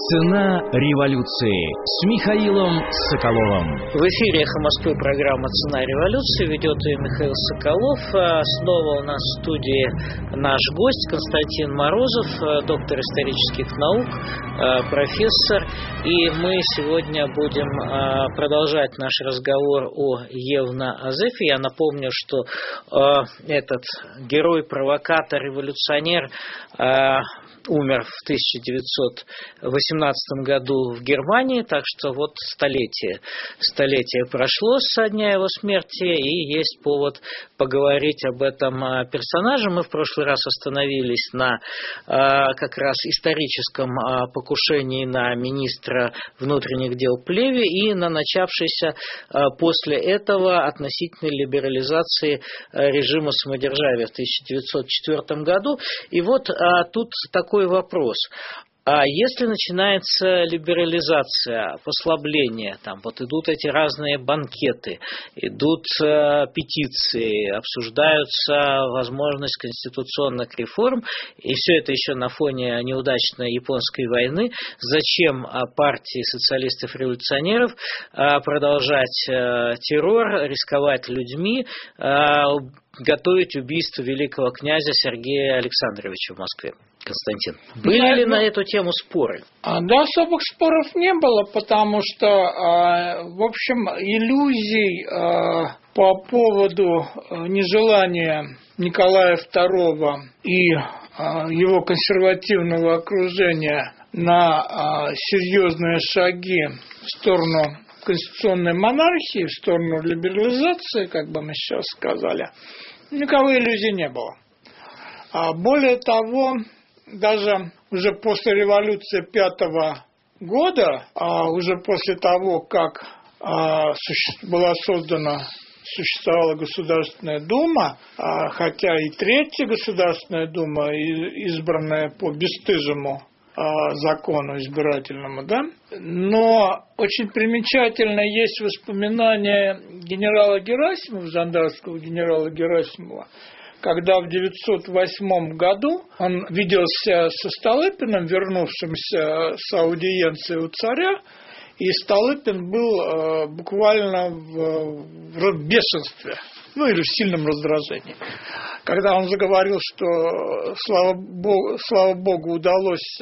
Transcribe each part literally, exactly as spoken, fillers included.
Цена революции с Михаилом Соколовым. В эфире «Эхо Москвы» программа «Цена революции». Ведет ее Михаил Соколов. Снова у нас в студии наш гость Константин Морозов, доктор исторических наук, профессор. И мы сегодня будем продолжать наш разговор о Евна-Азефе. Я напомню, что этот герой-провокатор, революционер умер в тысяча девятьсот восемнадцатом году в Германии, так что вот столетие, столетие прошло со дня его смерти, и есть повод поговорить об этом персонаже. Мы в прошлый раз остановились на как раз историческом покушении на министра внутренних дел Плеве и на начавшейся после этого относительной либерализации режима самодержавия в тысяча девятьсот четвёртом году. И вот тут такой вопрос. А если начинается либерализация, послабление, там вот идут эти разные банкеты, идут э, петиции, обсуждаются возможность конституционных реформ, и все это еще на фоне неудачной японской войны, зачем партии социалистов-революционеров э, продолжать э, террор, рисковать людьми, э, готовить убийство великого князя Сергея Александровича в Москве? Константин, были да, ли ну, на эту тему споры? Да, особых споров не было, потому что, в общем, иллюзий по поводу нежелания Николая второго и его консервативного окружения на серьезные шаги в сторону конституционной монархии, в сторону либерализации, как бы мы сейчас сказали, никакой иллюзий не было. Более того, даже уже после революции пятого года, а уже после того, как а, суще... была создана, существовала Государственная Дума, а, хотя и Третья Государственная Дума, избранная по бесстыжему а, закону избирательному, да, но очень примечательно есть воспоминания генерала Герасимова, жандармского генерала Герасимова, когда в девятьсот восьмом году он виделся со Столыпиным, вернувшимся с аудиенции у царя, и Столыпин был э, буквально в, в бешенстве, ну или в сильном раздражении. Когда он заговорил, что, слава Богу, слава Богу удалось э,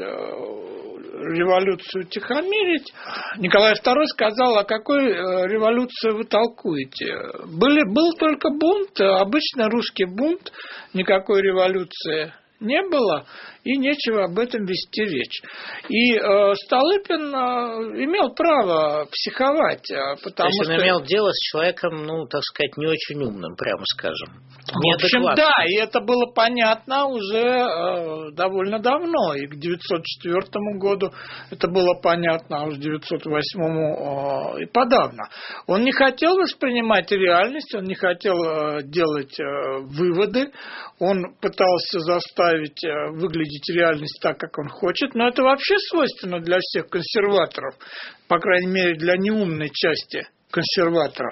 революцию утихомирить, Николай второй сказал: о какой э, революции вы толкуете? Были, был только бунт, обычный русский бунт, никакой революции не было, и нечего об этом вести речь. И э, Столыпин э, имел право психовать, э, потому То есть что... он имел дело с человеком, ну, так сказать, не очень умным, прямо скажем. В общем, да, и это было понятно уже э, довольно давно, и к девятьсот четвёртому году это было понятно, а уж к девятьсот восьмому э, и подавно. Он не хотел воспринимать реальность, он не хотел э, делать э, выводы, он пытался заставить э, выглядеть реальность так, как он хочет, но это вообще свойственно для всех консерваторов, по крайней мере, для неумной части консерваторов,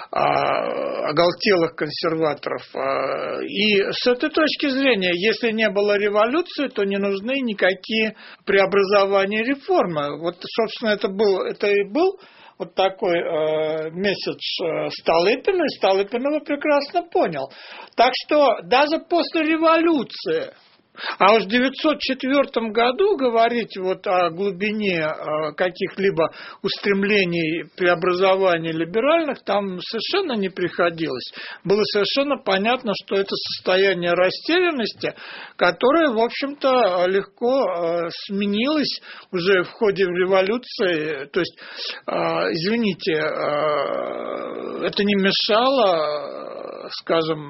оголтелых консерваторов. И с этой точки зрения, если не было революции, то не нужны никакие преобразования и реформы. Вот, собственно, это, был, это и был вот такой э, месседж Столыпина, и Столыпин его прекрасно понял. Так что даже после революции, а уж в девятьсот четвёртом году говорить вот о глубине каких-либо устремлений преобразований либеральных там совершенно не приходилось. Было совершенно понятно, что это состояние растерянности, которое, в общем-то, легко сменилось уже в ходе революции. То есть, извините, это не мешало, скажем,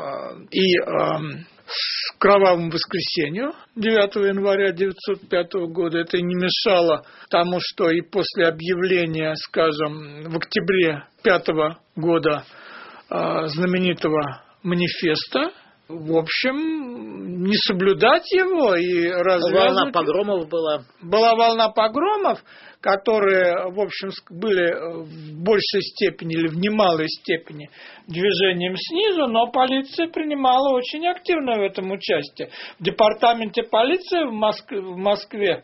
и кровавому воскресенью девятого января тысяча девятьсот пятого года. Это не мешало тому, что и после объявления, скажем, в октябре пятого года знаменитого манифеста, в общем, не соблюдать его и развязывать. Волна погромов была. Была волна погромов, которые, в общем, были в большей степени или в немалой степени движением снизу, но полиция принимала очень активно в этом участие. В департаменте полиции в Москве, в Москве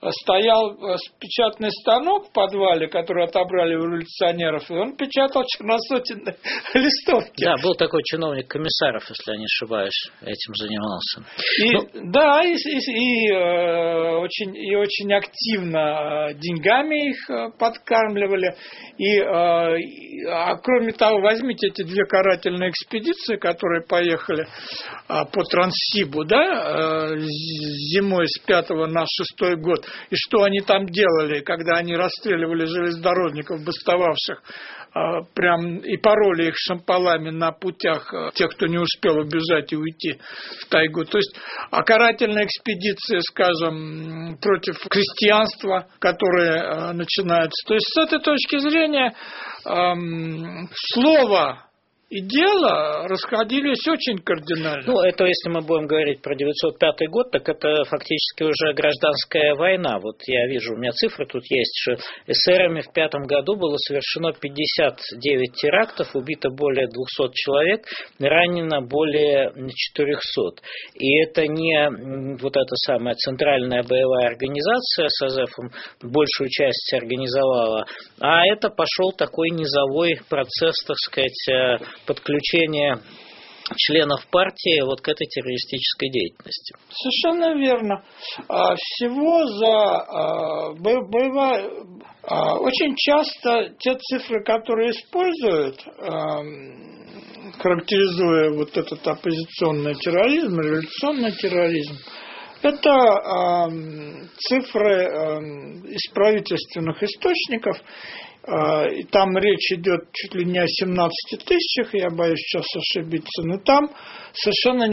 стоял печатный станок в подвале, который отобрали у революционеров, и он печатал черносотенные листовки. Да, был такой чиновник Комиссаров, если я не ошибаюсь, этим занимался. И, ну, да, и, и, и, э, очень, и очень активно деньгами их подкармливали. И, э, а кроме того, возьмите эти две карательные экспедиции, которые поехали э, по Транссибу, да, э, зимой с пятого на шестой год. И что они там делали, когда они расстреливали железнодорожников, бастовавших, прям и пороли их шампалами на путях тех, кто не успел убежать и уйти в тайгу. То есть, а карательные экспедиции, скажем, против крестьянства, которые начинаются. То есть, с этой точки зрения, эм, слово и дело расходились очень кардинально. Ну, это если мы будем говорить про девятьсот пятый год, так это фактически уже гражданская война. Вот я вижу, у меня цифры тут есть, что эсерами в пятом году было совершено пятьдесят девять терактов, убито более двухсот человек, ранено более четырехсот. И это не вот эта самая центральная боевая организация с Азефом большую часть организовала, а это пошел такой низовой процесс, так сказать, подключение членов партии вот к этой террористической деятельности. Совершенно верно. Всего за боевая... Очень часто те цифры, которые используют, характеризуя вот этот оппозиционный терроризм, революционный терроризм, это цифры из правительственных источников. Там речь идет чуть ли не о семнадцати тысячах, я боюсь сейчас ошибиться, но там совершенно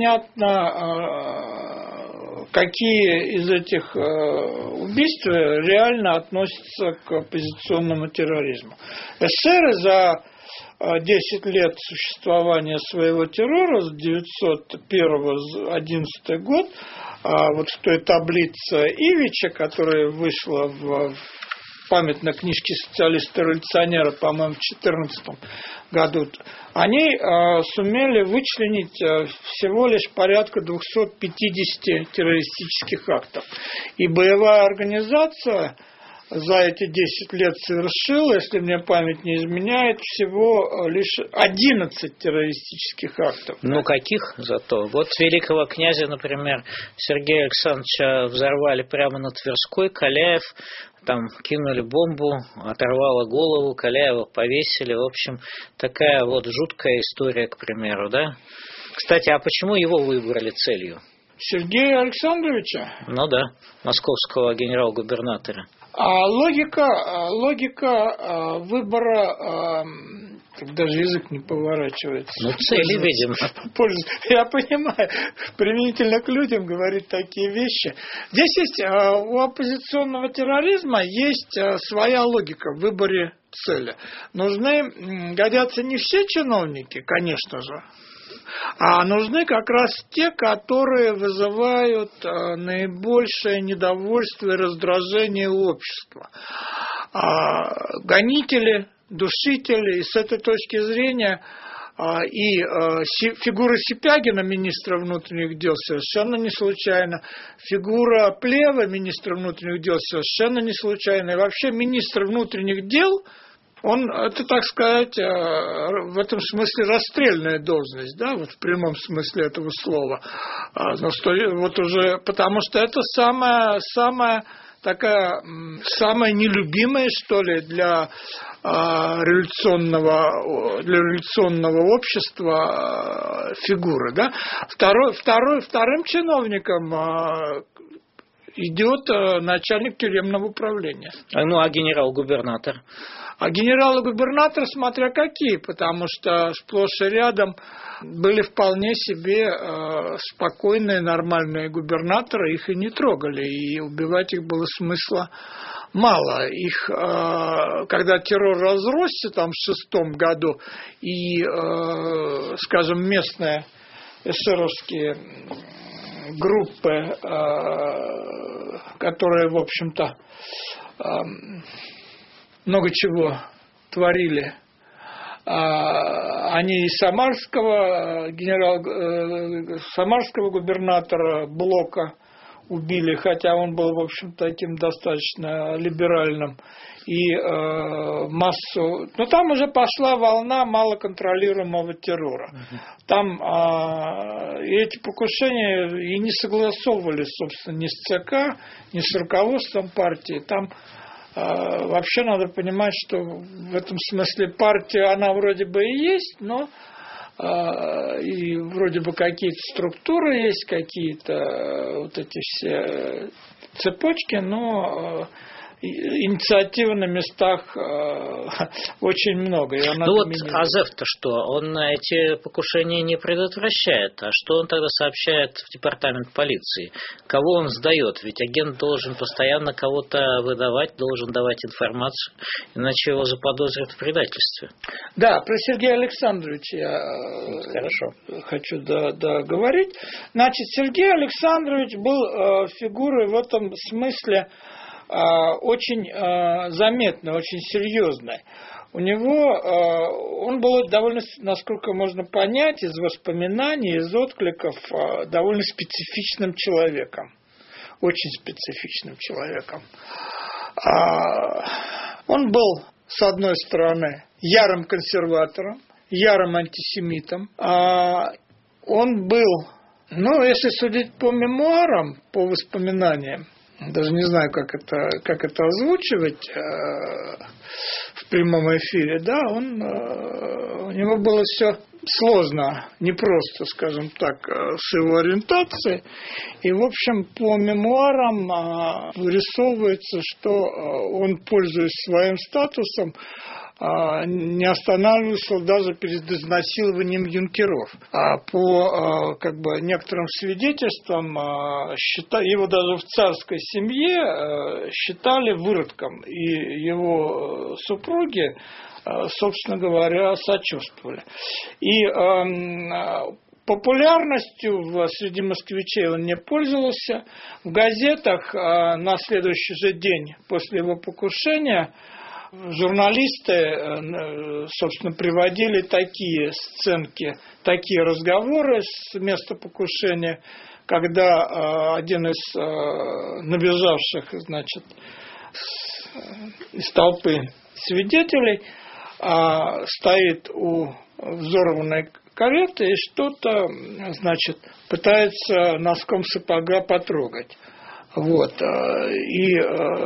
непонятно, какие из этих убийств реально относятся к оппозиционному терроризму. эсеры за десять лет существования своего террора с девятьсот первого по одиннадцатый год, вот в той таблице Ивича, которая вышла в памятной книжке социалиста-революционера, по-моему, в две тысячи четырнадцатом году, они э, сумели вычленить э, всего лишь порядка двухсот пятидесяти террористических актов. И боевая организация за эти десять лет совершила, если мне память не изменяет, всего лишь одиннадцать террористических актов. Ну, каких зато? Вот великого князя, например, Сергея Александровича взорвали прямо на Тверской, Каляев, там кинули бомбу, оторвало голову, Каляева повесили. В общем, такая вот жуткая история, к примеру, да? Кстати, а почему его выбрали целью? Сергея Александровича? Ну да, московского генерал-губернатора. А логика, логика выбора, даже язык не поворачивается. Ну, цели, видимо. Я понимаю, применительно к людям говорить такие вещи. Здесь есть, у оппозиционного терроризма есть своя логика в выборе цели. Нужны, годятся не все чиновники, конечно же, а нужны как раз те, которые вызывают наибольшее недовольство и раздражение общества. Гонители, душители, и с этой точки зрения и фигура Сипягина, министра внутренних дел, совершенно не случайно, фигура Плева, министра внутренних дел, совершенно не случайно, и вообще министр внутренних дел, он, это, так сказать, в этом смысле расстрельная должность, да, вот в прямом смысле этого слова. Вот уже, потому что это самая, самая такая, самая нелюбимая, что ли, для революционного, для революционного общества фигура, да. Второй, второй, вторым чиновником идет начальник тюремного управления. Ну, а генерал-губернатор? А генералы-губернаторы, смотря какие, потому что сплошь и рядом были вполне себе э, спокойные, нормальные губернаторы, их и не трогали, и убивать их было смысла мало. Их, э, когда террор разросся там в шестом году, и, э, скажем, местные эсеровские группы, э, которые, в общем-то, э, много чего творили. Они из самарского, генерал, самарского губернатора Блока убили, хотя он был, в общем, таким достаточно либеральным, и э, массу... Но там уже пошла волна малоконтролируемого террора. Uh-huh. Там э, и эти покушения и не согласовывались, собственно, ни с ЦК, ни с руководством партии. Там э, вообще надо понимать, что в этом смысле партия, она вроде бы и есть, но э, и вроде бы какие-то структуры есть, какие-то вот эти все цепочки, но... Э, инициативы на местах э, очень много. Ну вот Азеф-то что? Он эти покушения не предотвращает. А что он тогда сообщает в департамент полиции? Кого он сдает? Ведь агент должен постоянно кого-то выдавать, должен давать информацию, иначе его заподозрят в предательстве. Да, про Сергея Александровича я Хорошо. хочу договорить. Значит, Сергей Александрович был э, фигурой в этом смысле очень заметной, очень серьезной. У него, он был довольно, насколько можно понять, из воспоминаний, из откликов, довольно специфичным человеком. Очень специфичным человеком. Он был, с одной стороны, ярым консерватором, ярым антисемитом. Он был, ну, если судить по мемуарам, по воспоминаниям, даже не знаю, как это, как это озвучивать э, в прямом эфире, да, он, э, у него было все сложно, непросто, скажем так, с его ориентацией. И, в общем, по мемуарам э, вырисовывается, что он, пользуясь своим статусом, не останавливался даже перед изнасилованием юнкеров. А по как бы, некоторым свидетельствам его даже в царской семье считали выродком. И его супруги, собственно говоря, сочувствовали. И популярностью среди москвичей он не пользовался. В газетах на следующий же день после его покушения журналисты, собственно, приводили такие сценки, такие разговоры с места покушения, когда один из набежавших, значит, из толпы свидетелей стоит у взорванной кареты и что-то, значит, пытается носком сапога потрогать. Вот. И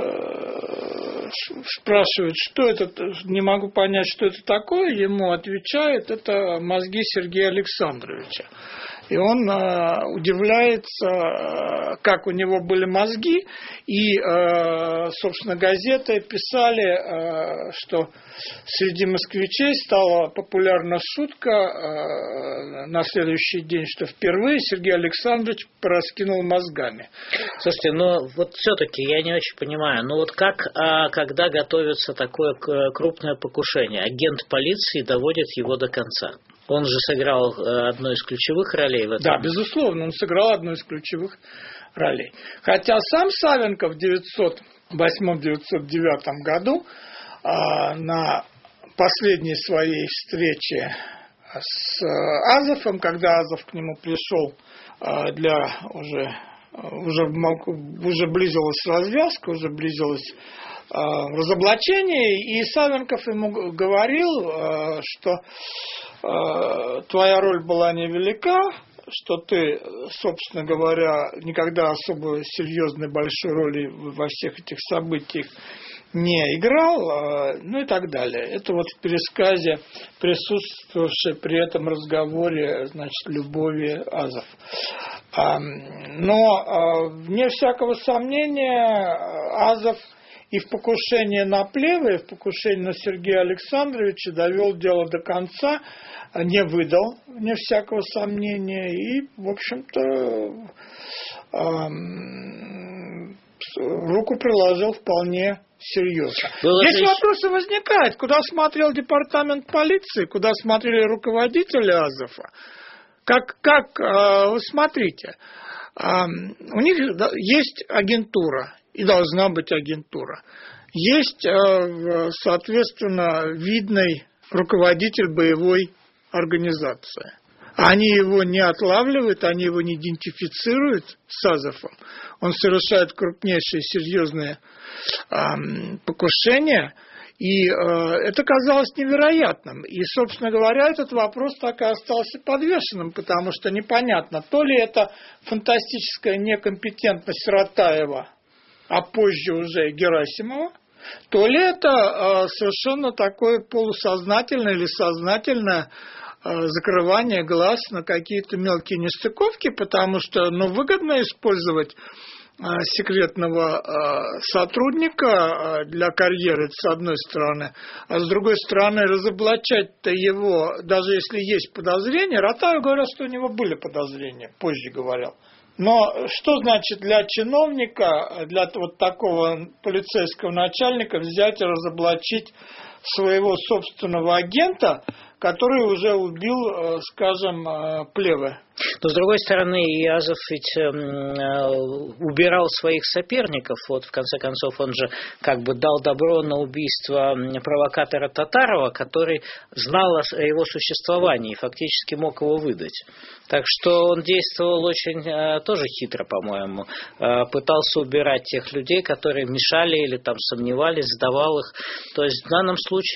спрашивают, что это, не могу понять, что это такое, ему отвечают, это мозги Сергея Александровича. И он э, удивляется, как у него были мозги, и, э, собственно, газеты писали, э, что среди москвичей стала популярна шутка э, на следующий день, что впервые Сергей Александрович пораскинул мозгами. Слушайте, ну вот все-таки я не очень понимаю, ну вот как, а, когда готовится такое крупное покушение, агент полиции доводит его до конца? Он же сыграл одну из ключевых ролей в этом. Да, безусловно, он сыграл одну из ключевых ролей. Хотя сам Савенко в девятьсот восьмом — девятьсот девятом году на последней своей встрече с Азефом, когда Азеф к нему пришел для уже, уже, уже близилась развязка, уже близилось разоблачение, и Савенков ему говорил, что твоя роль была невелика, что ты, собственно говоря, никогда особо серьезной большой роли во всех этих событиях не играл, ну и так далее. Это вот в пересказе, присутствовавшей при этом разговоре, значит, Любови Азеф. Но, вне всякого сомнения, Азеф и в покушении на Плева, и в покушении на Сергея Александровича довел дело до конца, не выдал, вне всякого сомнения, и, в общем-то, эм, руку приложил вполне серьезно. Было Здесь же... вопросы возникают, куда смотрел департамент полиции, куда смотрели руководители Азефа. Как, как э, вы смотрите, э, у них есть агентура, и должна быть агентура. Есть, соответственно, видный руководитель боевой организации. Они его не отлавливают, они его не идентифицируют с Азовом. Он совершает крупнейшие серьезные э, покушения, и э, это казалось невероятным. И, собственно говоря, этот вопрос так и остался подвешенным, потому что непонятно, то ли это фантастическая некомпетентность Ратаева, а позже уже Герасимова, то ли это э, совершенно такое полусознательное или сознательное закрывание глаз на какие-то мелкие нестыковки, потому что ну, выгодно использовать секретного сотрудника для карьеры, с одной стороны, а с другой стороны разоблачать-то его, даже если есть подозрения. Ратаев говорил, что у него были подозрения, позже говорил. Но что значит для чиновника, для вот такого полицейского начальника взять и разоблачить своего собственного агента, который уже убил, скажем, Плеве? Но, с другой стороны, Азов ведь э, убирал своих соперников. Вот, в конце концов, он же как бы дал добро на убийство провокатора Татарова, который знал о его существовании и фактически мог его выдать. Так что он действовал очень э, тоже хитро, по-моему. Э, пытался убирать тех людей, которые мешали или там сомневались, сдавал их. То есть в данном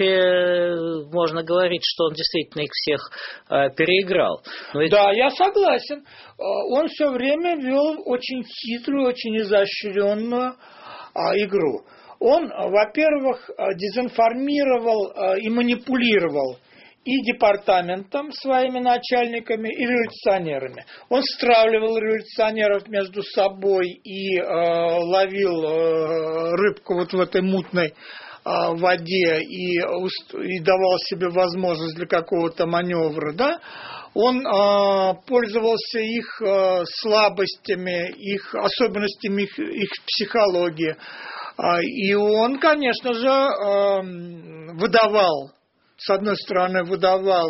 случае можно говорить, что он действительно их всех э, переиграл. Но ведь... Да, я согласен. Согласен. Он все время вел очень хитрую, очень изощренную а, игру. Он, во-первых, дезинформировал и манипулировал и департаментом своими начальниками, и революционерами. Он стравливал революционеров между собой и э, ловил э, рыбку вот в этой мутной в воде и, и давал себе возможность для какого-то маневра, да, он э, пользовался их э, слабостями, их особенностями их, их психологии. Э, и он, конечно же, э, выдавал, с одной стороны, выдавал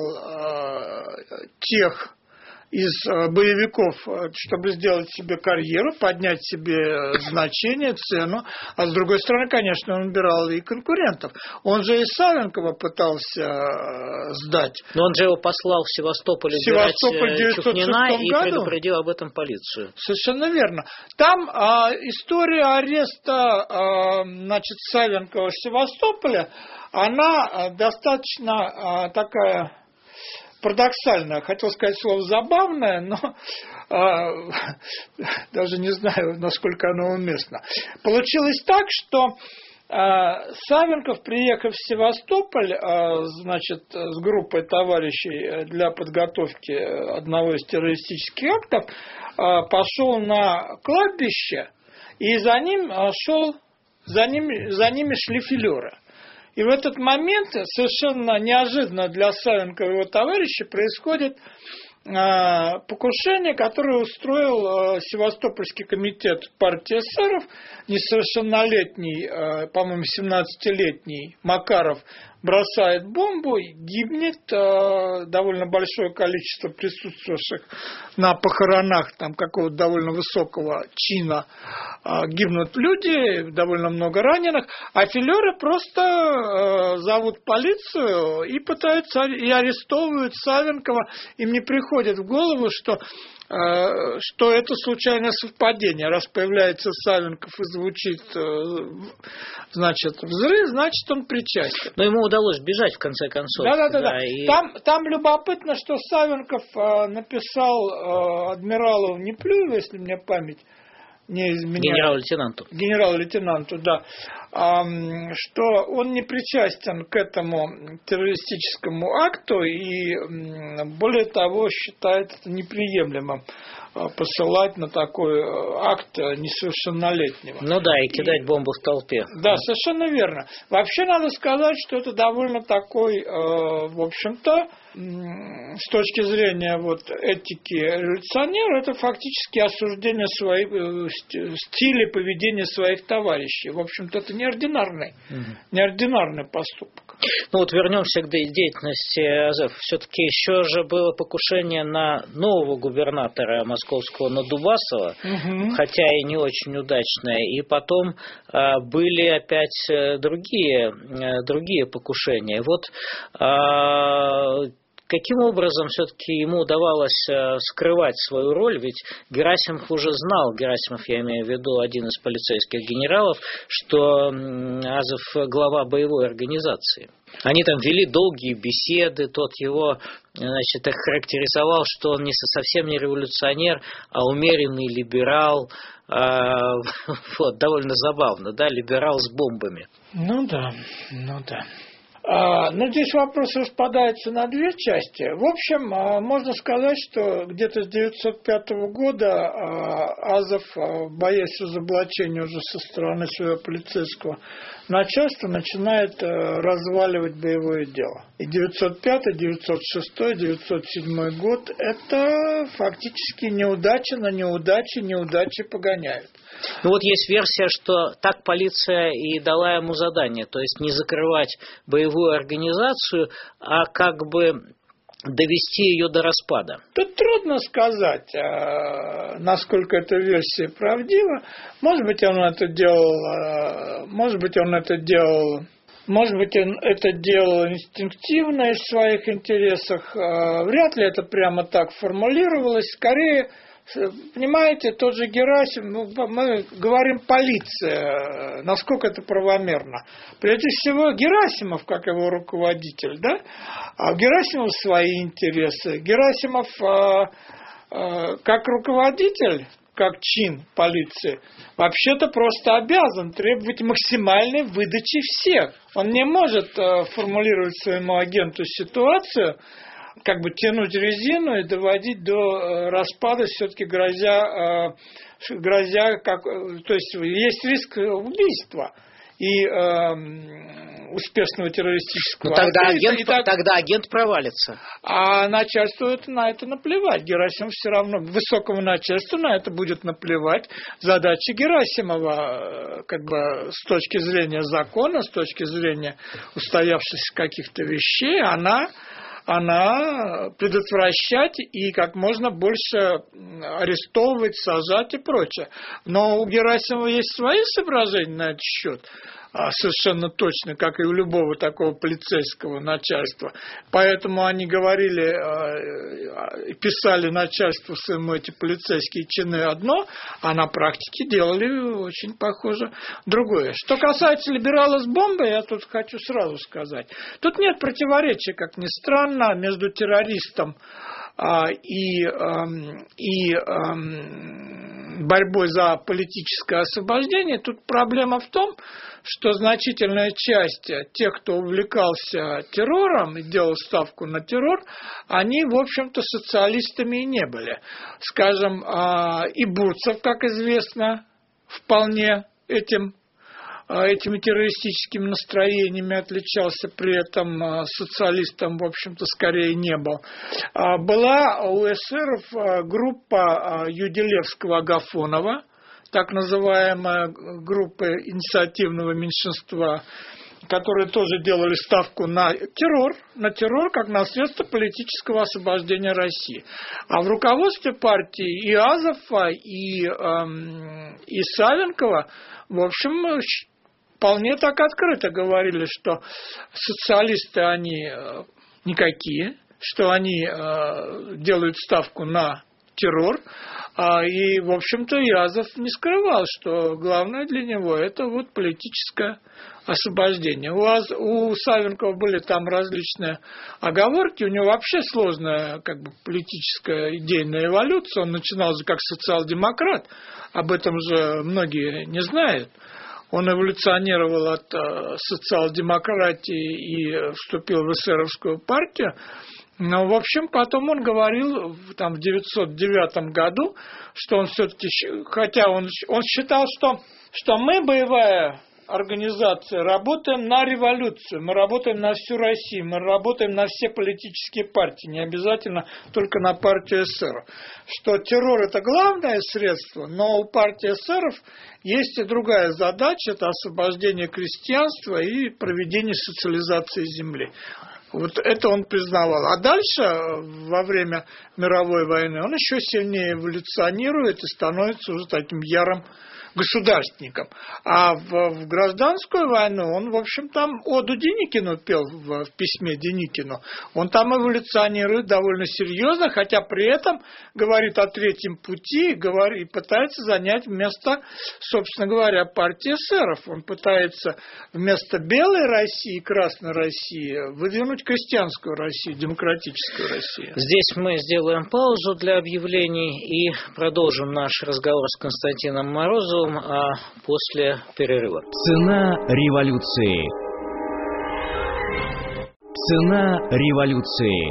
э, тех из боевиков, чтобы сделать себе карьеру, поднять себе значение, цену, а с другой стороны, конечно, он убирал и конкурентов. Он же и Савенкова пытался сдать. Но он же его послал в Севастополь убирать Чухнина и предупредил об этом полицию. Совершенно верно. Там а, история ареста а, значит, Савенкова в Севастополе, она а, достаточно а, такая... парадоксальное, хотел сказать слово забавное, но э, даже не знаю, насколько оно уместно. Получилось так, что э, Савенков, приехав в Севастополь, э, значит, с группой товарищей для подготовки одного из террористических актов, э, пошел на кладбище, и за ним шел, за ними, за ними шли филеры. И в этот момент совершенно неожиданно для Савенкова и его товарища происходит э, покушение, которое устроил э, Севастопольский комитет партии эсеров. Несовершеннолетний, э, по-моему, семнадцатилетний Макаров бросает бомбу, гибнет, э, довольно большое количество присутствовавших на похоронах там какого-то довольно высокого чина, э, гибнут люди, довольно много раненых, а филеры просто э, зовут полицию и пытаются, и арестовывают Савенкова. Им не приходит в голову, что что это случайное совпадение. Раз появляется Савенков и звучит, значит, взрыв, значит, он причастен. Но ему удалось бежать, в конце концов. Да-да-да. Да, и... там, там любопытно, что Савенков написал адмиралу Неплюеву, если мне память не изменяет. Генерал-лейтенанту. Генерал-лейтенанту, да. Что он не причастен к этому террористическому акту и, более того, считает это неприемлемым посылать на такой акт несовершеннолетнего. Ну да, и кидать и, бомбу в толпе. Да, совершенно верно. Вообще надо сказать, что это довольно такой, в общем-то, с точки зрения вот этики революционера, это фактически осуждение своих стиля поведения своих товарищей. В общем-то, это неординарный, угу. неординарный поступок. Ну вот вернемся к деятельности Азов. Все-таки еще же было покушение на нового губернатора московского, на Дубасова, угу. хотя и не очень удачное. И потом а, были опять другие, другие покушения. Вот а, каким образом все-таки ему удавалось скрывать свою роль? Ведь Герасимов уже знал, Герасимов, я имею в виду один из полицейских генералов, что Азов глава боевой организации. Они там вели долгие беседы, тот его, значит, характеризовал, что он не совсем не революционер, а умеренный либерал. Вот, довольно забавно, да, либерал с бомбами. Ну да, ну да. А, но здесь вопрос распадается на две части. В общем, можно сказать, что где-то с девятьсот пятого года Азов, боясь разоблачения уже со стороны своего полицейского начальства, начинает разваливать боевое дело. И девятьсот пятый, девятьсот шестой, девятьсот седьмой год – это фактически неудача на неудаче, неудачи погоняют. Ну вот есть версия, что так полиция и дала ему задание, то есть не закрывать боевую организацию, а как бы довести ее до распада. Тут трудно сказать, насколько эта версия правдива. Может быть, он это делал, может быть, он это делал, может быть, он это делал инстинктивно из своих интересов. Вряд ли это прямо так формулировалось. Скорее, понимаете, тот же Герасимов, мы говорим полиция, насколько это правомерно. Прежде всего, Герасимов, как его руководитель, да? А Герасимов свои интересы. Герасимов а, а, как руководитель, как чин полиции, вообще-то просто обязан требовать максимальной выдачи всех. Он не может а, формулировать своему агенту ситуацию, как бы тянуть резину и доводить до распада, все-таки грозя, грозя как, то есть есть риск убийства и э, успешного террористического акта. Тогда, агент, и так, тогда агент провалится. А начальству это, на это наплевать. Герасимов все равно, высокому начальству на это будет наплевать. Задача Герасимова, как бы с точки зрения закона, с точки зрения устоявшихся каких-то вещей, она... она предотвращать и как можно больше арестовывать, сажать и прочее. Но у Герасимова есть свои соображения на этот счет, совершенно точно, как и у любого такого полицейского начальства. Поэтому они говорили, писали начальству своему эти полицейские чины одно, а на практике делали очень похоже другое. Что касается либерала с бомбой, я тут хочу сразу сказать. Тут нет противоречия, как ни странно, между террористом а, и, а, и а, борьбой за политическое освобождение. Тут проблема в том, что значительная часть тех, кто увлекался террором и делал ставку на террор, они, в общем-то, социалистами и не были. Скажем, и Бурцев, как известно, вполне этим, этими террористическими настроениями отличался, при этом социалистом, в общем-то, скорее не был. Была у эсеров группа Юделевского-Агафонова, так называемая группа инициативного меньшинства, которые тоже делали ставку на террор, на террор как на средство политического освобождения России. А в руководстве партии и Азова, и, эм, и Савенкова, в общем, вполне так открыто говорили, что социалисты, они никакие, что они э, делают ставку на террор. И, в общем-то, Азов не скрывал, что главное для него это вот политическое освобождение. У, Аз, у Савенкова были там различные оговорки, у него вообще сложная как бы, политическая идейная эволюция. Он начинал же как социал-демократ, об этом же многие не знают. Он эволюционировал от э, социал-демократии и вступил в эсеровскую партию. Но, в общем, потом он говорил там, в девятьсот девятом году, что он все-таки, хотя он, он считал, что, что мы, боевая организация, работаем на революцию, мы работаем на всю Россию, мы работаем на все политические партии, не обязательно только на партию эсеров. Что террор – это главное средство, но у партии эсеров есть и другая задача – это освобождение крестьянства и проведение социализации земли. Вот это он признавал. А дальше, во время мировой войны, он еще сильнее эволюционирует и становится уже таким ярым государственником. А в, в гражданскую войну он, в общем, там оду Деникину пел в, в письме Деникину. Он там эволюционирует довольно серьезно, хотя при этом говорит о третьем пути говорит, и пытается занять место, собственно говоря, партии эсеров. Он пытается вместо белой России, красной России выдвинуть крестьянскую Россию, демократическую Россию. Здесь мы сделаем паузу для объявлений и продолжим наш разговор с Константином Морозовым а после перерыва. Цена революции. Цена революции.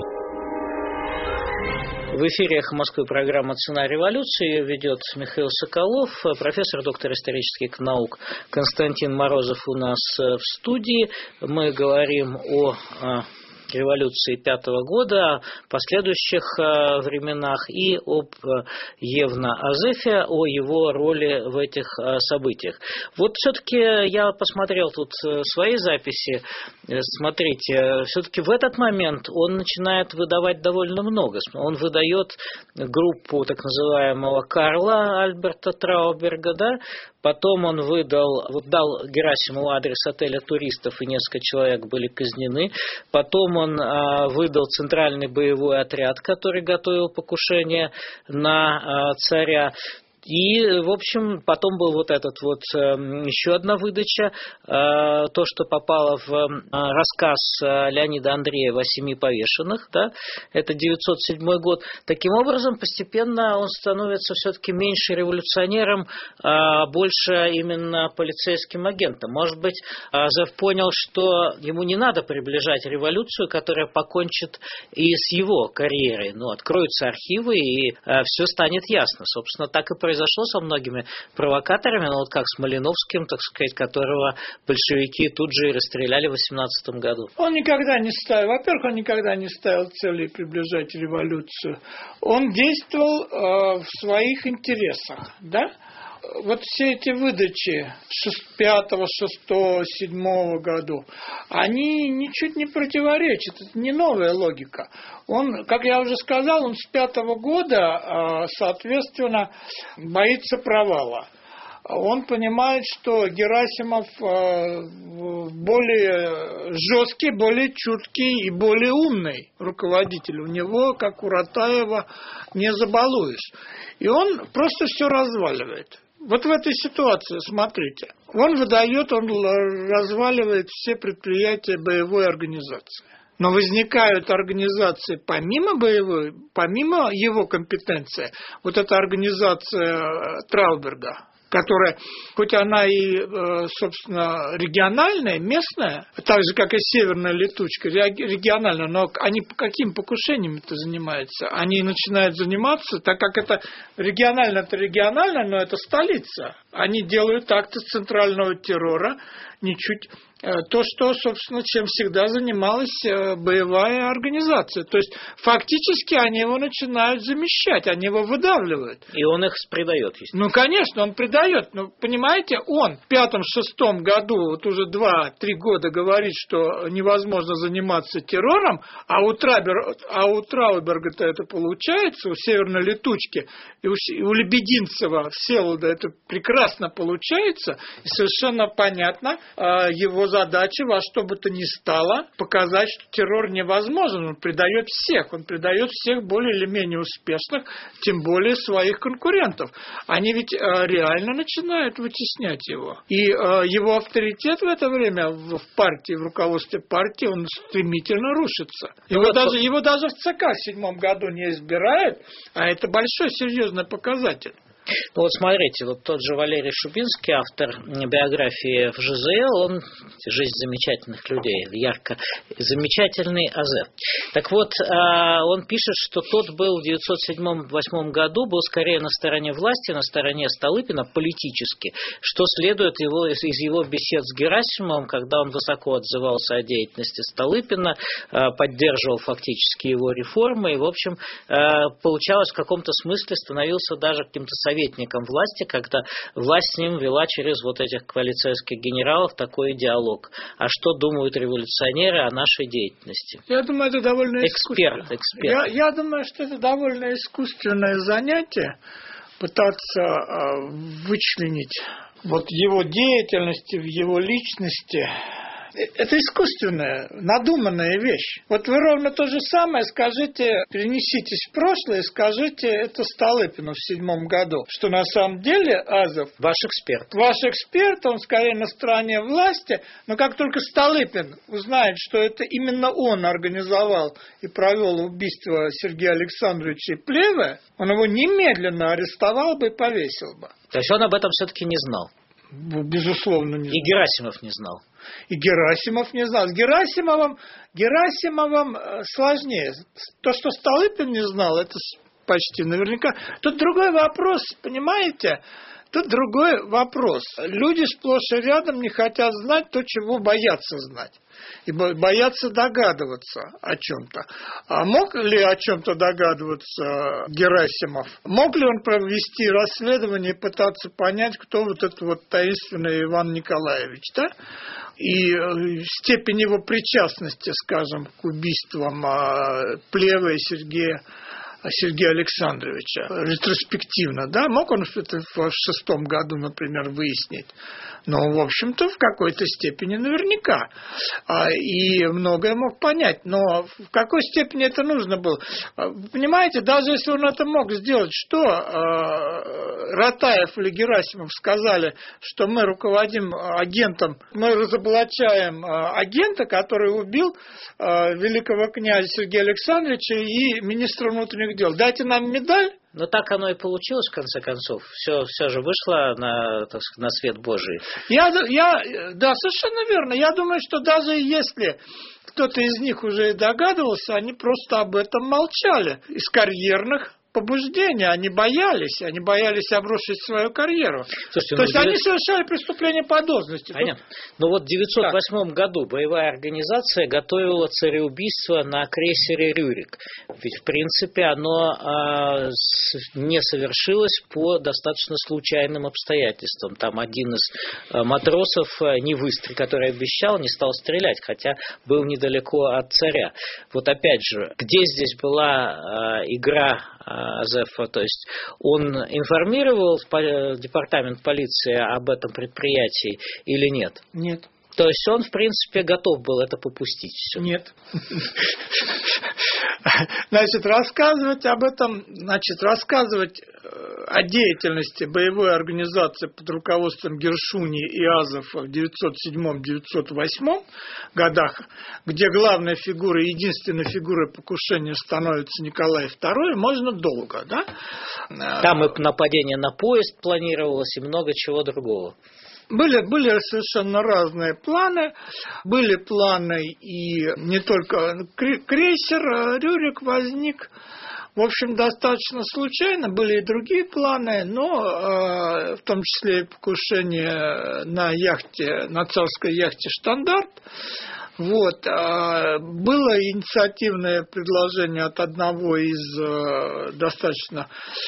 В эфире «Эхо Москвы» программа «Цена революции». Ее ведет Михаил Соколов, профессор, доктор исторических наук Константин Морозов у нас в студии. Мы говорим о революции пятого года, о последующих временах и об Евно Азефе, о его роли в этих событиях. Вот все-таки я посмотрел тут свои записи. Смотрите, все-таки в этот момент он начинает выдавать довольно много. Он выдает группу так называемого Карла Альберта Трауберга, да? Потом он выдал, дал Герасимову адрес отеля туристов, и несколько человек были казнены. Потом он а, выдал центральный боевой отряд, который готовил покушение на а, царя. И, в общем, потом был вот этот вот э, еще одна выдача, э, то, что попало в э, рассказ Леонида Андреева о семи повешенных, да, это девятьсот седьмой год. Таким образом, постепенно он становится все-таки меньше революционером, а больше именно полицейским агентом. Может быть, Азеф понял, что ему не надо приближать революцию, которая покончит и с его карьерой. Ну, откроются архивы, и э, все станет ясно. Собственно, так и произошло. произошло со многими провокаторами, ну вот как с Малиновским, так сказать, которого большевики тут же и расстреляли в восемнадцатом году. Он никогда не ставил, во-первых, он никогда не ставил цели приближать революцию. Он действовал э, в своих интересах, да? Вот все эти выдачи пятого, шестого, седьмого году, они ничуть не противоречат, это не новая логика. Он, как я уже сказал, он с пятого года, соответственно, боится провала. Он понимает, что Герасимов более жесткий, более чуткий и более умный руководитель. У него, как у Ратаева, не забалуешь. И он просто все разваливает. Вот в этой ситуации, смотрите, он выдает, он разваливает все предприятия боевой организации. Но возникают организации помимо боевой, помимо его компетенции, вот эта организация Трауберга, которая, хоть она и, собственно, региональная, местная, так же, как и Северная Летучка, региональная, но они какими покушениями-то занимаются? Они начинают заниматься, так как это регионально, это регионально, но это столица. Они делают акты центрального террора, ничуть то, что, собственно, чем всегда занималась боевая организация. То есть, фактически, они его начинают замещать, они его выдавливают. И он их предает, естественно. Ну, конечно, он предает. Но, понимаете, он в пятом-шестом году, вот уже два-три года говорит, что невозможно заниматься террором, а у, Трабер, а у Трауберга-то это получается, у Северной Летучки, и у, и у Лебединцева, Всеволода это прекрасно получается, и совершенно понятно его задача во что бы то ни стало показать, что террор невозможен. Он предает всех. Он предает всех более или менее успешных, тем более своих конкурентов. Они ведь э, реально начинают вытеснять его. И э, его авторитет в это время в партии, в руководстве партии, он стремительно рушится. Его, вот даже, его даже в ЦК в седьмом году не избирают, а это большой серьезный показатель. Ну вот смотрите, вот тот же Валерий Шубинский, автор биографии в ЖЗЛ, он «Жизнь замечательных людей», ярко замечательный Азеф. Так вот, он пишет, что тот был в девятьсот седьмом-восьмом году, был скорее на стороне власти, на стороне Столыпина политически, что следует его, из его бесед с Герасимовым, когда он высоко отзывался о деятельности Столыпина, поддерживал фактически его реформы и, в общем, получалось в каком-то смысле становился даже каким-то союзником советником власти, когда власть с ним вела через вот этих квалицейских генералов такой диалог. А что думают революционеры о нашей деятельности? Я думаю, это довольно Эксперт, искусственно. эксперт. Я, я думаю, что это довольно искусственное занятие, пытаться э, вычленить вот его деятельности, в его личности. Это искусственная, надуманная вещь. Вот вы ровно то же самое скажите, перенеситесь в прошлое и скажите это Столыпину в седьмом году, что на самом деле Азов... Ваш эксперт. Ваш эксперт, он скорее на стороне власти, но как только Столыпин узнает, что это именно он организовал и провел убийство Сергея Александровича Плеве, он его немедленно арестовал бы и повесил бы. То есть он об этом все-таки не знал? Безусловно, не знал. И Герасимов не знал? И Герасимов не знал. С Герасимовым, Герасимовым сложнее. То, что Столыпин не знал, это почти наверняка. Тут другой вопрос, понимаете? Тут другой вопрос. Люди сплошь и рядом не хотят знать то, чего боятся знать. И боятся догадываться о чем-то. А мог ли о чем-то догадываться Герасимов? Мог ли он провести расследование и пытаться понять, кто вот этот вот таинственный Иван Николаевич, да? И степень его причастности, скажем, к убийствам Плевы и Сергея Сергея Александровича, ретроспективно, да, мог он это в шестом году, например, выяснить. Но, в общем-то, в какой-то степени наверняка. И многое мог понять. Но в какой степени это нужно было? Понимаете, даже если он это мог сделать, что Ратаев или Герасимов сказали, что мы руководим агентом, мы разоблачаем агента, который убил великого князя Сергея Александровича и министра внутренних дел. Дайте нам медаль. Но так оно и получилось, в конце концов. Все, все же вышло на, так сказать, на свет Божий. Я, я, да, совершенно верно. Я думаю, что даже если кто-то из них уже и догадывался, они просто об этом молчали. Из карьерных побуждения. Они боялись. Они боялись обрушить свою карьеру. Слушайте, То ну, есть девять... они совершали преступление по должности. Понятно. Но вот в девятьсот восьмом так. году боевая организация готовила цареубийство на крейсере «Рюрик». Ведь, в принципе, оно э, не совершилось по достаточно случайным обстоятельствам. Там один из э, матросов, э, не выстрел, который обещал, не стал стрелять, хотя был недалеко от царя. Вот опять же, где здесь была э, игра Азефа, то есть он информировал департамент полиции об этом предприятии или нет? Нет. То есть он, в принципе, готов был это попустить. Все. Нет. Значит, рассказывать об этом, значит, рассказывать о деятельности боевой организации под руководством Гершуни и Азефа в девятьсот седьмом — девятьсот восьмом годах, где главной фигурой, единственной фигурой покушения становится Николай второй, можно долго, да? Там и нападение на поезд планировалось, и много чего другого. Были, были совершенно разные планы. Были планы и не только крейсер «Рюрик» возник, в общем, достаточно случайно. Были и другие планы, но в том числе и покушение на яхте, на царской яхте «Штандарт». Вот. Было инициативное предложение от одного из достаточно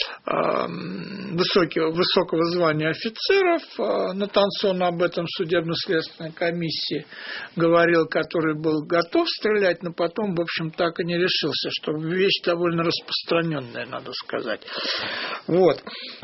высокого, высокого звания офицеров. Натансон об этом в судебно-следственной комиссии говорил, который был готов стрелять, но потом, в общем, так и не решился, что вещь довольно распространенная, надо сказать. Вот.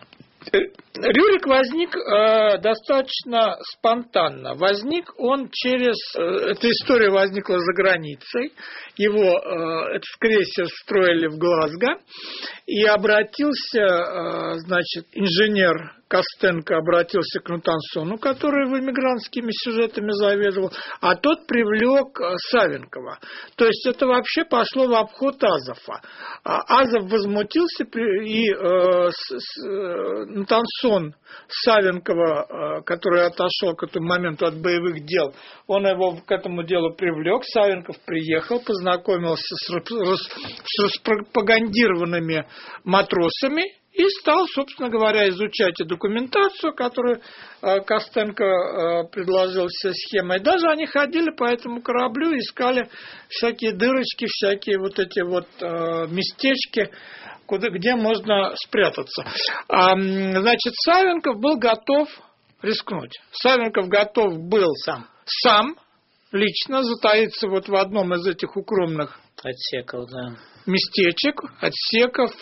Рюрик возник э, достаточно спонтанно. Возник он через... Э, эта история возникла за границей. Его, э, этот крейсер строили в Глазго. И обратился, э, значит, инженер Костенко обратился к Натансону, который в эмигрантскими сюжетами заведовал, а тот привлек Савенкова. То есть это вообще пошло в обход Азефа. Азеф возмутился, и э, с, с, Натансон Савенкова, который отошел к этому моменту от боевых дел, он его к этому делу привлек. Савенков приехал, познакомился с, с распропагандированными матросами и стал, собственно говоря, изучать и документацию, которую Костенко предложил, все схемы. И даже они ходили по этому кораблю, искали всякие дырочки, всякие вот эти вот местечки, куда, где можно спрятаться. А, значит, Савенков был готов рискнуть. Савенков готов был сам, сам лично затаиться вот в одном из этих укромных отсеков, да. местечек, отсеков.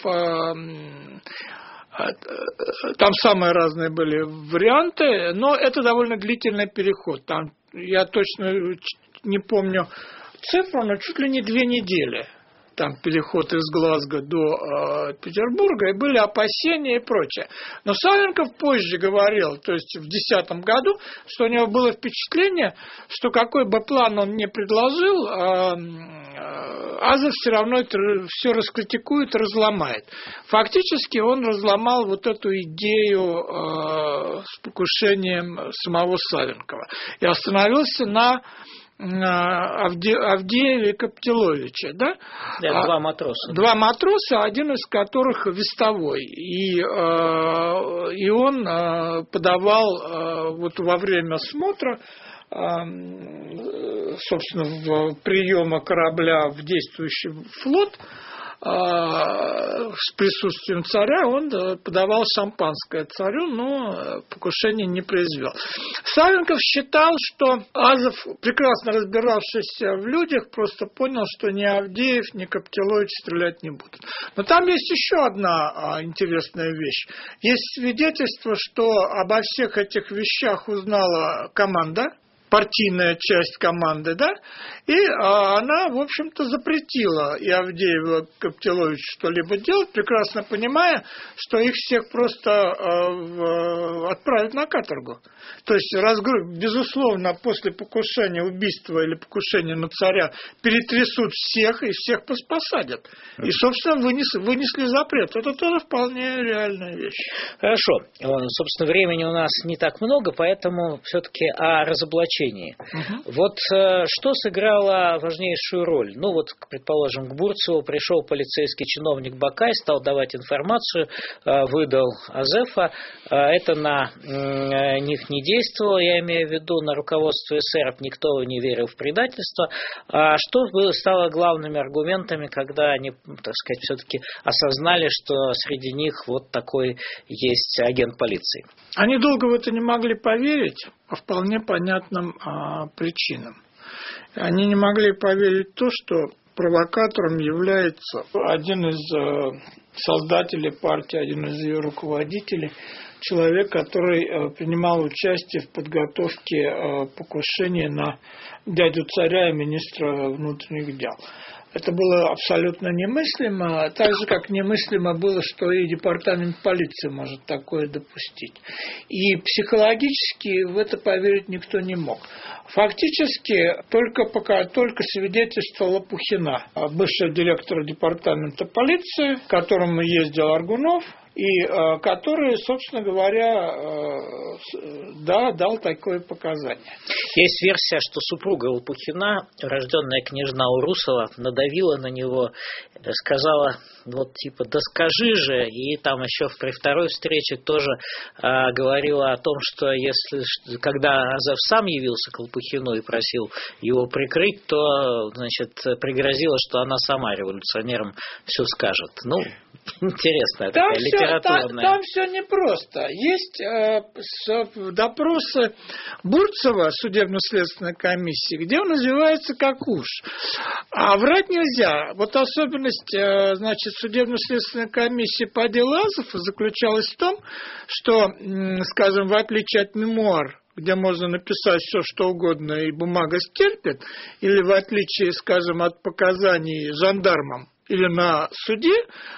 Там самые разные были варианты, но это довольно длительный переход. Там, я точно не помню цифру, но чуть ли не две недели. Там переход из Глазго до э, Петербурга, и были опасения и прочее. Но Савенков позже говорил, то есть в две тысячи десятом году, что у него было впечатление, что какой бы план он ни предложил, э, э, Азов все равно это все раскритикует, разломает. Фактически он разломал вот эту идею э, с покушением самого Савенкова и остановился на Авде, Авдееве и Коптеловиче, да? Да, два матроса. Два матроса, один из которых вестовой. И, э, и он э, подавал э, вот во время смотра, э, собственно, в приема корабля в действующий флот, с присутствием царя, он подавал шампанское царю, но покушение не произвел. Савенков считал, что Азов, прекрасно разбиравшийся в людях, просто понял, что ни Авдеев, ни Коптелович стрелять не будут. Но там есть еще одна интересная вещь. Есть свидетельство, что обо всех этих вещах узнала команда, партийная часть команды, да, и а, она, в общем-то, запретила и Авдееву, и Коптеловичу что-либо делать, прекрасно понимая, что их всех просто а, в, отправят на каторгу. То есть, разгру... безусловно, после покушения, убийства или покушения на царя перетрясут всех и всех посадят. И, собственно, вынес... вынесли запрет. Это тоже вполне реальная вещь. Хорошо. Собственно, времени у нас не так много, поэтому все-таки о разоблачении. Угу. Вот э, что сыграло важнейшую роль? Ну вот, предположим, к Бурцеву пришел полицейский чиновник Бакай, стал давать информацию, э, выдал Азефа. Э, это на э, них не действовало, я имею в виду на руководство эсеров, никто не верил в предательство. А что было, стало главными аргументами, когда они, так сказать, все-таки осознали, что среди них вот такой есть агент полиции? Они долго в это не могли поверить, по вполне понятным а, причинам. Они не могли поверить в то, что провокатором является один из а, создателей партии, один из ее руководителей, человек, который а, принимал участие в подготовке а, покушения на дядю царя и министра внутренних дел. Это было абсолютно немыслимо, так же, как немыслимо было, что и департамент полиции может такое допустить. И психологически в это поверить никто не мог. Фактически, только, пока, только свидетельство Лопухина, бывшего директора департамента полиции, к которому ездил Аргунов, и э, который, собственно говоря, э, да, дал такое показание. Есть версия, что супруга Лопухина, рожденная княжна Урусова, надавила на него, сказала, вот типа, да скажи же, и там еще при второй встрече тоже э, говорила о том, что если, когда Азов сам явился к Лопухину и просил его прикрыть, то, значит, пригрозила, что она сама революционерам все скажет. Ну, интересная такая литература. Там, там все непросто. Есть э, допросы Бурцева судебно-следственной комиссии, где он называется как уж. А врать нельзя. Вот особенность э, значит, судебно-следственной комиссии по делу Азова заключалась в том, что, э, скажем, в отличие от мемуар, где можно написать все, что угодно, и бумага стерпит, или в отличие, скажем, от показаний жандармам, или на суде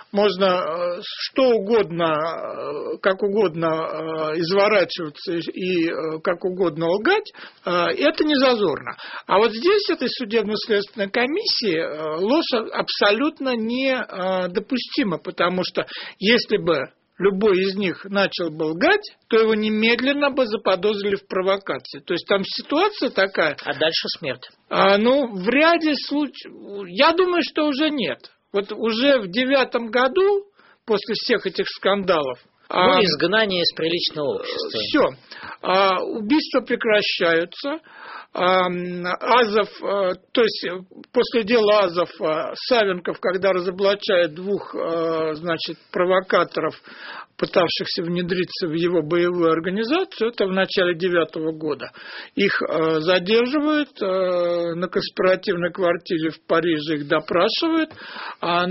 можно что угодно, как угодно изворачиваться и как угодно лгать, это не зазорно. А вот здесь, этой судебно-следственной комиссии, ложь абсолютно недопустима, потому что если бы любой из них начал бы лгать, то его немедленно бы заподозрили в провокации. То есть там ситуация такая. А дальше смерть? А, ну, в ряде случаев, я думаю, что уже нет. Вот уже в девятом году, после всех этих скандалов, Ну, изгнание из приличного общества. Все. Убийства прекращаются. Азов, то есть после дела Азов, Савенков, когда разоблачает двух, значит, провокаторов, пытавшихся внедриться в его боевую организацию, это в начале девятого года. Их задерживают на конспиративной квартире в Париже, их допрашивают, а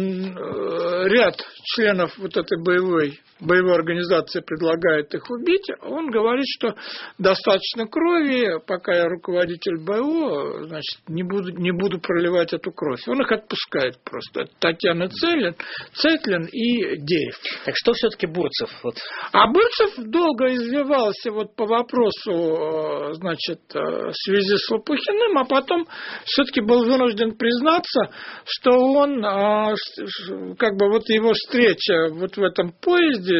ряд членов вот этой боевой боевой организации предлагает их убить, он говорит, что достаточно крови, пока я руководитель БО, значит, не буду, не буду проливать эту кровь. Он их отпускает просто. Это Татьяна Цетлин, Цетлин и Деев. Так что все-таки Бурцев? Вот. А Бурцев долго извивался вот по вопросу, значит, в связи с Лопухиным, а потом все-таки был вынужден признаться, что он, как бы вот его встреча вот в этом поезде,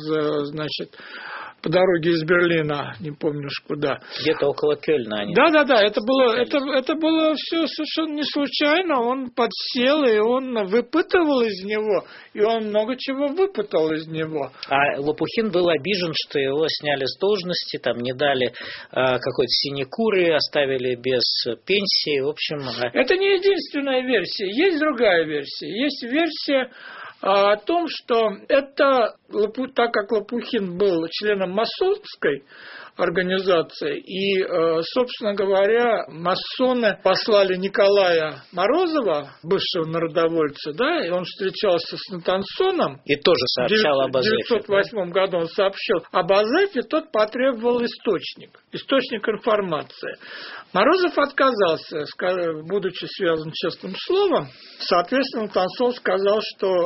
значит, по дороге из Берлина, не помню уж куда. Где-то около Кёльна они. Да, да, да, это было, это, это было все совершенно не случайно. Он подсел, и он выпытывал из него, и он много чего выпытал из него. А Лопухин был обижен, что его сняли с должности, там не дали э, какой-то синекуры, оставили без пенсии, в общем. Это не единственная версия, есть другая версия. Есть версия о том, что это, так как Лопухин был членом масонской организации, и, собственно говоря, масоны послали Николая Морозова, бывшего народовольца, да, и он встречался с Натансоном. И тоже сообщал об Азефе. В девятьсот восьмом году он сообщил об Азефе, тот потребовал источник, источник информации. Морозов отказался, будучи связан честным словом. Соответственно, Натансон сказал,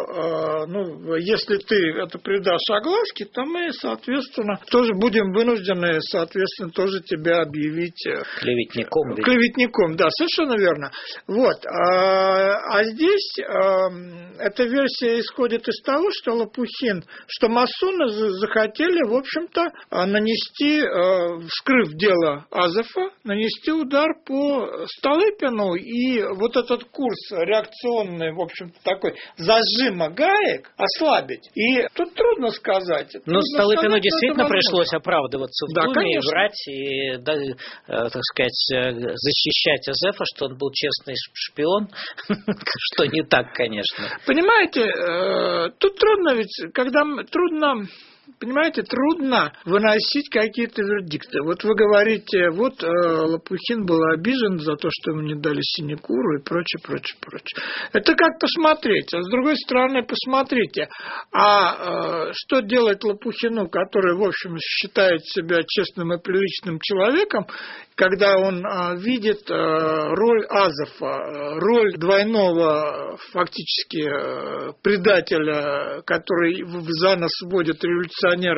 что ну, если ты это придашь огласке, то мы, соответственно, тоже будем вынуждены, соответственно, тоже тебя объявить клеветником. Клеветником, да, совершенно верно. Вот. А, а здесь а, эта версия исходит из того, что Лопухин, что масоны захотели, в общем-то, нанести, вскрыв дело Азефа, нанести удар по Столыпину, и вот этот курс реакционный, в общем-то, такой зажима гаек ослабить. И тут трудно сказать. Трудно Но Столыпину сказать, действительно пришлось оправдываться в да, Думе, конечно. и врать, и, да, так сказать, защищать Азефа, что он был честный шпион, что не так, конечно. Понимаете, тут трудно ведь, когда трудно... Понимаете, трудно выносить какие-то вердикты. Вот вы говорите, вот э, Лопухин был обижен за то, что ему не дали синекуру и прочее, прочее, прочее. Это как посмотреть. А с другой стороны, посмотрите, а э, что делать Лопухину, который, в общем, считает себя честным и приличным человеком, когда он э, видит э, роль Азефа, роль двойного фактически э, предателя, который за нос вводит революционеров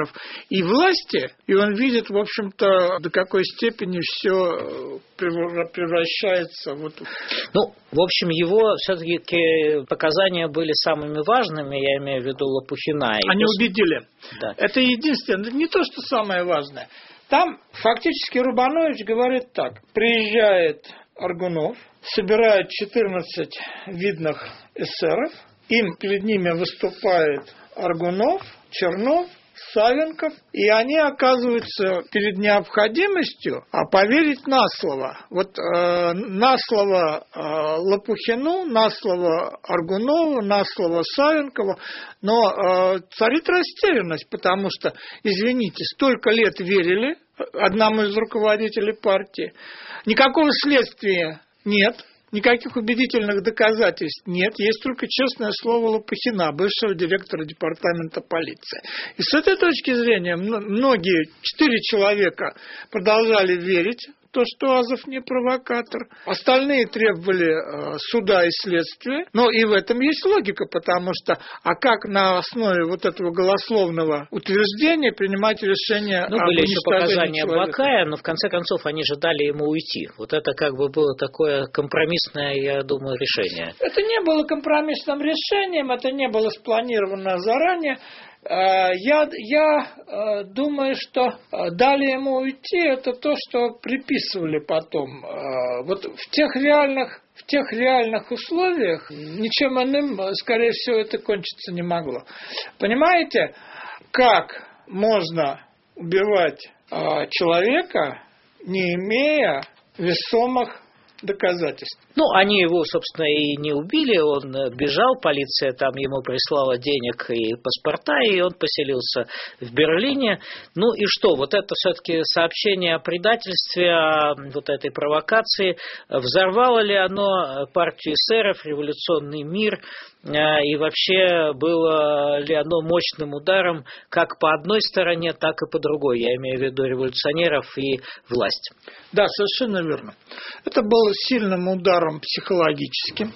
и власти, и он видит, в общем-то, до какой степени все превращается. Вот. Ну, в общем, его все-таки показания были самыми важными, я имею в виду Лопухина. Они пос... убедили. Да. Это единственное, не то, что самое важное. Там фактически Рубанович говорит так. Приезжает Аргунов, собирает четырнадцать видных эсеров, им перед ними выступает Аргунов, Чернов, Савенков, и они оказываются перед необходимостью а поверить на слово. Вот э, на слово э, Лопухину, на слово Аргунову, на слово Савенкову, но э, царит растерянность, потому что, извините, столько лет верили одному из руководителей партии, никакого следствия нет. Никаких убедительных доказательств нет, есть только честное слово Лопухина, бывшего директора департамента полиции. И с этой точки зрения многие, четыре человека продолжали верить в то, что Азов не провокатор. Остальные требовали э, суда и следствия. Но и в этом есть логика, потому что, а как на основе вот этого голословного утверждения принимать решение ну, об были еще показания человека? Бакая, но в конце концов они же дали ему уйти. Вот это как бы было такое компромиссное, я думаю, решение. Это не было компромиссным решением, это не было спланировано заранее. Я, я думаю, что дали ему уйти, это то, что приписывали потом. Вот в тех реальных, в тех реальных условиях ничем иным, скорее всего, это кончиться не могло. Понимаете? как можно убивать э, человека, не имея весомых доказательств. Ну, они его, собственно, и не убили, он бежал, полиция там ему прислала денег и паспорта, и он поселился в Берлине. Ну и что, вот это все-таки сообщение о предательстве, о вот этой провокации, взорвало ли оно партию эсеров, революционный мир, и вообще было ли оно мощным ударом как по одной стороне, так и по другой, я имею в виду революционеров и власть? Да, совершенно верно. Это было сильным ударом психологическим.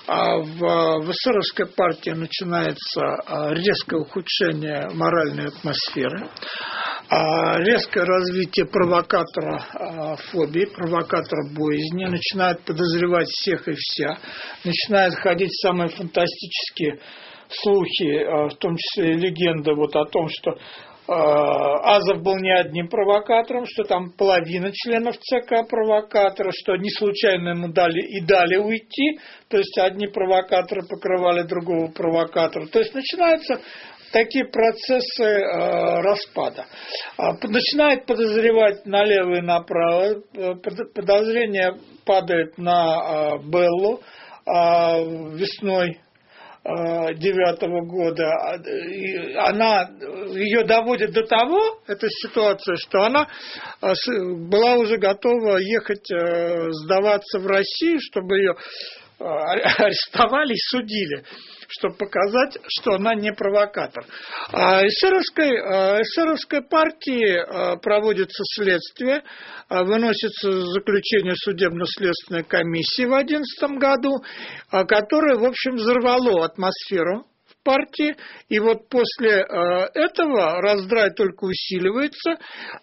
В, в эсеровской партии начинается резкое ухудшение моральной атмосферы, резкое развитие провокатора фобии, провокатора боязни, начинают подозревать всех и вся, начинают ходить самые фантастические слухи, в том числе и легенда вот о том, что Азов был не одним провокатором, что там половина членов ЦК провокатора, что не случайно ему дали и дали уйти, то есть одни провокаторы покрывали другого провокатора. То есть начинаются такие процессы э, распада. Начинает подозревать налево и направо, подозрение падает на э, Беллу э, весной девятого года, она, ее доводит до того, эта ситуация, что она была уже готова ехать сдаваться в Россию, чтобы ее арестовали и судили, чтобы показать, что она не провокатор. А эсеровской, эсеровской партии проводится следствие, выносится заключение судебно-следственной комиссии в две тысячи одиннадцатом году, которое, в общем, взорвало атмосферу в партии, и вот после этого раздрай только усиливается,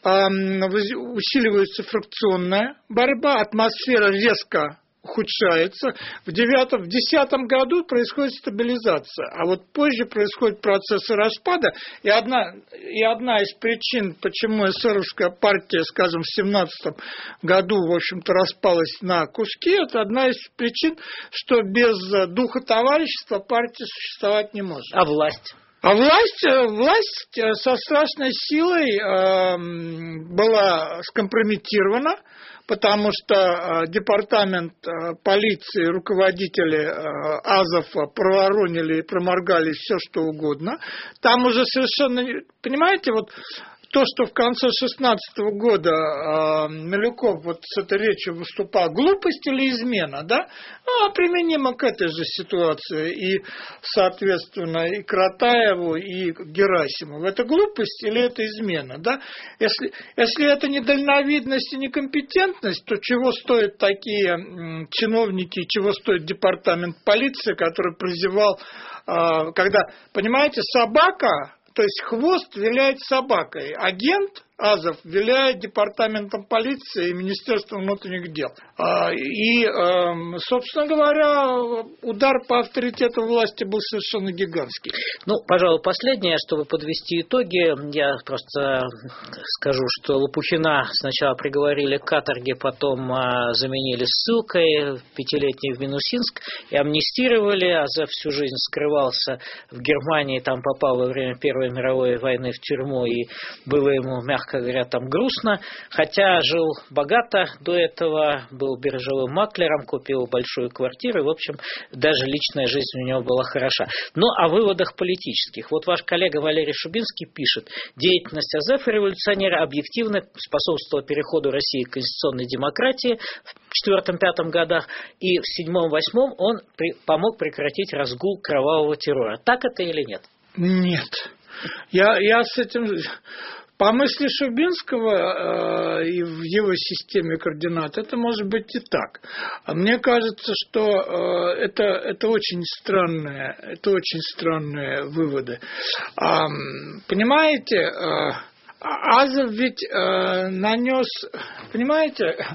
усиливается фракционная борьба, атмосфера резко ухудшается. В девятом, в десятом году происходит стабилизация, а вот позже происходят процессы распада, и одна, и одна из причин, почему эсеровская партия, скажем, в семнадцатом году, в общем-то, распалась на куски, это одна из причин, что без духа товарищества партия существовать не может. А власть? А власть, власть со страшной силой э, была скомпрометирована, потому что департамент полиции, руководители Азова проворонили и проморгали все, что угодно. Там уже совершенно, понимаете, вот то, что в конце шестнадцатого года э, Милюков вот с этой речью выступал, глупость или измена, да, а применимо к этой же ситуации и, соответственно, и Кратаеву, и Герасимову. Это глупость или это измена, да? Если, если это недальновидность и некомпетентность, то чего стоят такие м, чиновники, чего стоит департамент полиции, который призывал, э, когда, понимаете, собака... То есть хвост виляет собакой. Агент Азов виляет департаментом полиции и Министерством внутренних дел. И, собственно говоря, удар по авторитету власти был совершенно гигантский. Ну, пожалуй, последнее, чтобы подвести итоги. Я просто скажу, что Лопухина сначала приговорили к каторге, потом заменили ссылкой, пятилетней в Минусинск, и амнистировали. Азов всю жизнь скрывался в Германии, там попал во время Первой мировой войны в тюрьму, и было ему, мягко как говорят, там грустно, хотя жил богато до этого, был биржевым маклером, купил большую квартиру, и, в общем, даже личная жизнь у него была хороша. Но о выводах политических. Вот ваш коллега Валерий Шубинский пишет: деятельность Азефа революционера объективно способствовала переходу России к конституционной демократии в четвёртом-пятом годах, и в седьмом-восьмом он при, помог прекратить разгул кровавого террора. Так это или нет? Нет. Я, я с этим... По мысли Шубинского э, и в его системе координат, это может быть и так. А мне кажется, что э, это, это очень странные, это очень странные выводы. А, понимаете, э, Азов ведь э, нанес, понимаете,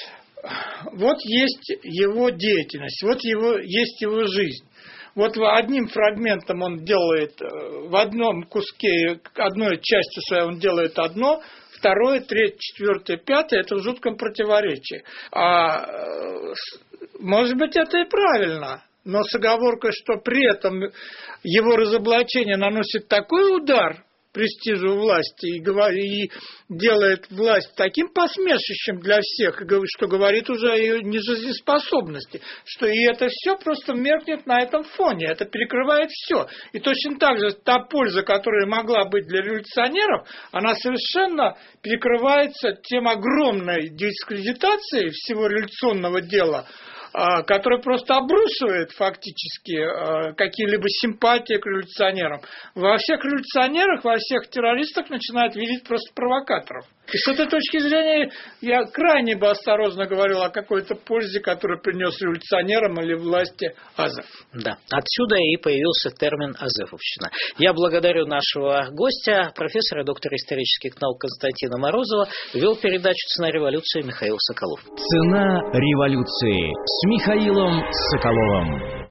вот есть его деятельность, вот его, есть его жизнь. Вот одним фрагментом он делает, в одном куске, одной частью своей он делает одно, второе, третье, четвертое, пятое, это в жутком противоречии. А, может быть, это и правильно, но с оговоркой, что при этом его разоблачение наносит такой удар престижу власти и, говорит, и делает власть таким посмешищем для всех, что говорит уже о ее нежизнеспособности, что и это все просто меркнет на этом фоне, это перекрывает все. И точно так же та польза, которая могла быть для революционеров, она совершенно перекрывается тем огромной дискредитацией всего революционного дела, который просто обрушивает фактически какие-либо симпатии к революционерам. Во всех революционерах, во всех террористах начинают видеть просто провокаторов. И с этой точки зрения я крайне бы осторожно говорил о какой-то пользе, которую принес революционерам или власти Азов. Да, отсюда и появился термин «азефовщина». Я благодарю нашего гостя, профессора, доктора исторических наук Константина Морозова. Вел передачу «Цена революции» Михаил Соколов. «Цена революции» с Михаилом Соколовым.